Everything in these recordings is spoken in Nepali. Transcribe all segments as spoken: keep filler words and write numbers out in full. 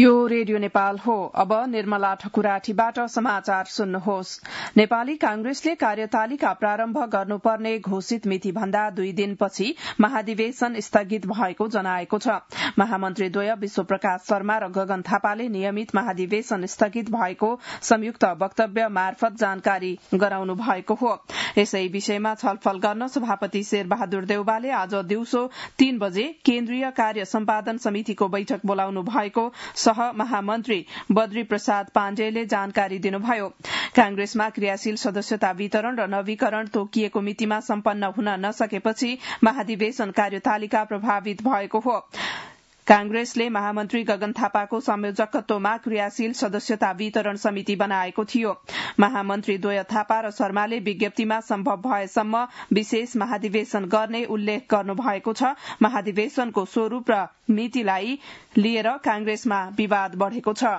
यो रेडियो नेपाल हो। अब निर्मला ठकुराठीबाट समाचार सुन्नुहोस्। नेपाली कांग्रेसले कार्यतालिका प्रारम्भ गर्नुपर्ने घोषित मिति भन्दा दुई दिनपछि महाधिवेशन स्थगित भएको जनाएको छ। महामन्त्रीद्वय विश्वप्रकाश शर्मा र गगन थापाले नियमित महाधिवेशन स्थगित भएको संयुक्त वक्तव्य मार्फत जानकारी गराउनु भएको हो। यसै विषयमा छलफल गर्न सभापति शेरबहादुर देउवाले आज दिउँसो तीन बजे केन्द्रीय कार्य सम्पादन समितिको बैठक बोलाउनु भएको सह महामन्त्री बद्री प्रसाद पाण्डेले जानकारी दिनुभयो। कांग्रेसमा क्रियाशील सदस्यता वितरण र नवीकरण तोकिएको मितिमा सम्पन्न हुन नसकेपछि महाधिवेशन कार्यतालिका प्रभावित भएको हो। कांग्रेसले महामन्त्री गगन थापाको संयोजकत्वमा क्रियाशील सदस्यता वितरण समिति बनाएको थियो। महामन्त्री द्वय थापा र शर्माले विज्ञप्तिमा सम्भव भएसम्म विशेष महाधिवेशन गर्ने उल्लेख गर्नु भएको छ। महाधिवेशनको स्वरूप र मितिलाई लिएर कांग्रेसमा विवाद बढ़ेको छ।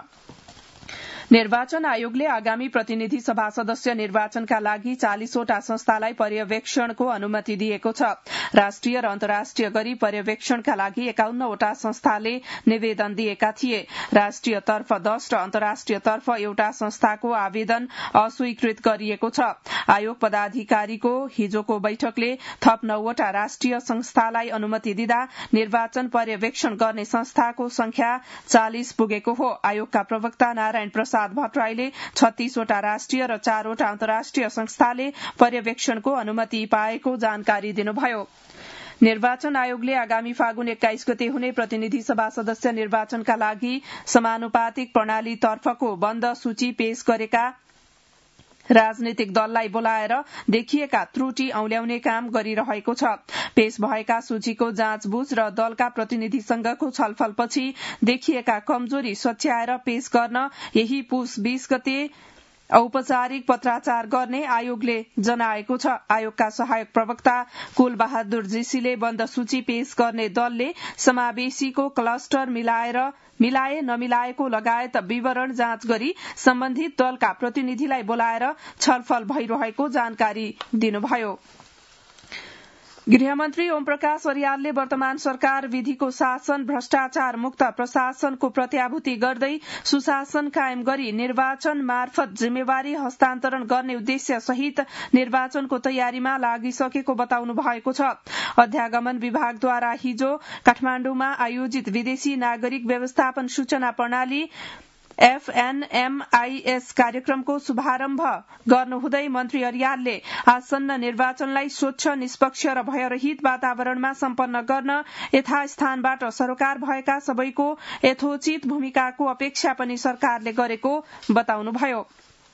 निर्वाचन आयोगले आगामी प्रतिनिधि सभा सदस्य निर्वाचनका लागि चालिसवटा संस्थालाई पर्यवेक्षणको अनुमति दिएको छ। राष्ट्रिय र अन्तर्राष्ट्रिय गरी पर्यवेक्षणका लागि एकाउन्नवटा संस्थाले निवेदन दिएका थिए। राष्ट्रिय तर्फ दश र अन्तर्राष्ट्रिय तर्फ एउटा संस्थाको आवेदन अस्वीकृत गरिएको छ। आयोग पदाधिकारीको हिजोको बैठकले थप नौवटा राष्ट्रिय संस्थालाई अनुमति दिँदा निर्वाचन पर्यवेक्षण गर्ने संस्थाको संख्या चालिस पुगेको हो। आयोगका प्रवक्ता नारायण प्रसाद भट्टराईले छत्तीसवटा राष्ट्रिय र चारवटा अन्तर्राष्ट्रिय संस्थाले पर्यवेक्षणको अनुमति पाएको जानकारी दिनुभयो। निर्वाचन आयोगले आगामी फागुन एक्काइस गते हुने प्रतिनिधि सभा सदस्य निर्वाचनका लागि समानुपातिक प्रणाली तर्फको बन्द सूची पेश गरेका राजनीतिक दललाई बोलाएर देखिएका त्रुटि औल्याउने काम गरिरहेको छ। पेश भएका सूचीको जाँचबुझ र दलका प्रतिनिधिसँगको छलफलपछि देखिएका कमजोरी सच्याएर पेश गर्न यही पुस बीस गते औपचारिक पत्राचार गर्ने आयोगले जनाएको छ। आयोगका सहायक प्रवक्ता कुल बहादुर जीसीले बन्द सूची पेश गर्ने दलले समावेशीको क्लस्टर मिलाएर मिलाए नमिलाएको लगायत विवरण जाँच गरी सम्बन्धित दलका प्रतिनिधिलाई बोलाएर छलफल भइरहेको जानकारी दिनुभयो। गृहमन्त्री ओम प्रकाश अर्यालले वर्तमान सरकार विधिको शासन, भ्रष्टाचार मुक्त प्रशासनको प्रत्याभूति गर्दै सुशासन कायम गरी निर्वाचन मार्फत जिम्मेवारी हस्तान्तरण गर्ने उद्देश्य सहित निर्वाचनको तयारीमा लागिसकेको बताउनु भएको छ। अध्यागमन विभागद्वारा हिजो काठमाण्डुमा आयोजित विदेशी नागरिक व्यवस्थापन सूचना प्रणाली एफएनएमआईएस कार्यक्रमको शुभारम्भ गर्नुहुँदै मन्त्री अर्यालले आसन्न निर्वाचनलाई स्वच्छ, निष्पक्ष र भयरहित वातावरणमा सम्पन्न गर्न यथास्थानबाट सरोकार भएका सबैको यथोचित भूमिकाको अपेक्षा पनि सरकारले गरेको बताउनुभयो।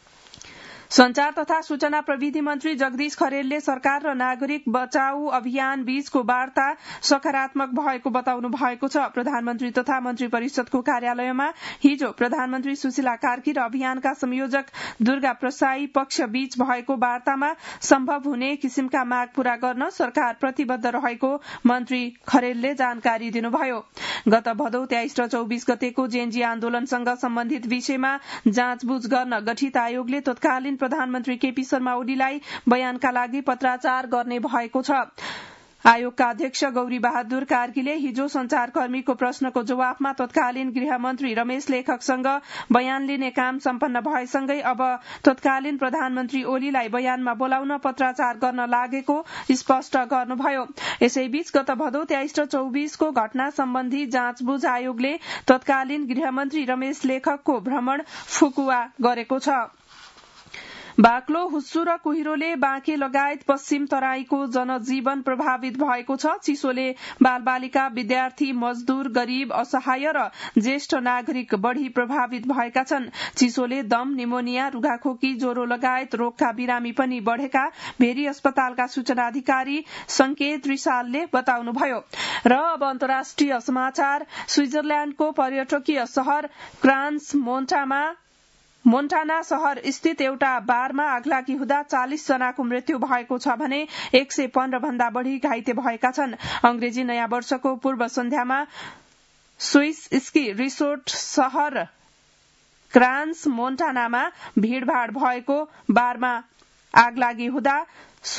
संचार तथा सूचना प्रविधि मन्त्री जगदीश खरेलले सरकार र नागरिक बचाउ अभियान बीचको वार्ता सकारात्मक भएको बताउनु भएको छ। प्रधानमन्त्री तथा मन्त्री परिषदको कार्यालयमा हिजो प्रधानमन्त्री सुशीला कार्की र अभियानका संयोजक दुर्गा प्रसाई पक्ष बीच भएको वार्तामा सम्भव हुने किसिमका माग पूरा गर्न सरकार प्रतिबद्ध रहेको मन्त्री खरेलले जानकारी दिनुभयो। गत भदौ तेइस र चौबीस गतेको जेएनजी आन्दोलनसँग सम्बन्धित विषयमा जाँचबुझ गर्न गठित आयोगले तत्कालीन प्रधानमन्त्री केपी शर्मा ओलीलाई बयानका लागि पत्राचार गर्ने भएको छ। आयोगका अध्यक्ष गौरी बहादुर कार्कीले हिजो संचारकर्मीको प्रश्नको जवाफमा तत्कालीन गृहमन्त्री रमेश लेखकसँग बयान लिने काम सम्पन्न भएसँगै अब तत्कालीन प्रधानमन्त्री ओलीलाई बयानमा बोलाउन पत्राचार गर्न लागेको स्पष्ट गर्नुभयो। यसैबीच गत भदौ तेइस र चौबीसको घटना सम्बन्धी जाँचबुझ आयोगले तत्कालीन गृहमन्त्री रमेश लेखकको भ्रमण फुकुवा गरेको छ। बाक्लो, हुस्सु र कुहिरोले बाँके लगायत पश्चिम तराईको जनजीवन प्रभावित भएको छ। चिसोले बालबालिका, विद्यार्थी, मजदूर, गरीब, असहाय र ज्येष्ठ नागरिक बढ़ी प्रभावित भएका छन्। चिसोले दम, निमोनिया, रुघाखोकी, ज्वरो लगायत रोगका बिरामी पनि बढ़ेका भेरी अस्पतालका सूचना अधिकारी संकेत रिसालले बताउनुभयो। र अब अन्तर्राष्ट्रिय समाचार। स्विजरल्याण्डको पर्यटकीय शहर क्रान्स मोन्टामा मोन्टाना शहर स्थित एउटा बारमा आगलागी हुँदा चालिस जनाको मृत्यु भएको छ भने एक सय पन्ध्र भन्दा बढ़ी घाइते भएका छन्। अंग्रेजी नयाँ वर्षको पूर्व सन्ध्यामा स्विस स्की रिसोर्ट शहर क्रान्स मोन्टानामा भीड़भाड़ भएको बारमा आगलागी हुँदा सो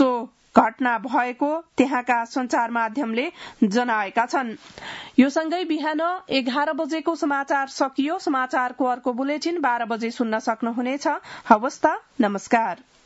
घटना भएको त्यहाँका संचार माध्यमले जनाएका छन्। यो सँगै बिहान एघार बजेको समाचार सकियो। समाचारको अर्को बुलेटिन बाह्र बजे सुन्न सक्नुहुनेछ। हवस् त, नमस्कार।